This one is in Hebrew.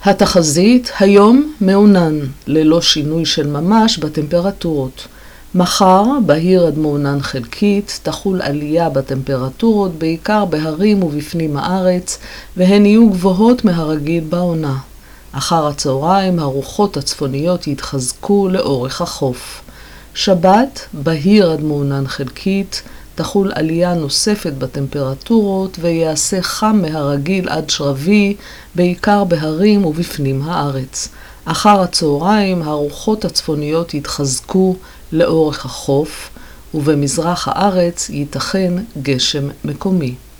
התחזית היום מעונן, ללא שינוי של ממש בטמפרטורות. מחר, בהיר עד מעונן חלקית, תחול עלייה בטמפרטורות, בעיקר בהרים ובפנים הארץ, והן יהיו גבוהות מהרגיל בעונה. אחר הצהריים, הרוחות הצפוניות יתחזקו לאורך החוף. שבת, בהיר עד מעונן חלקית, תחול עלייה נוספת בטמפרטורות ויעשה חם מהרגיל עד שרבי, בעיקר בהרים ובפנים הארץ. אחר הצהריים הרוחות הצפוניות יתחזקו לאורך החוף, ובמזרח הארץ ייתכן גשם מקומי.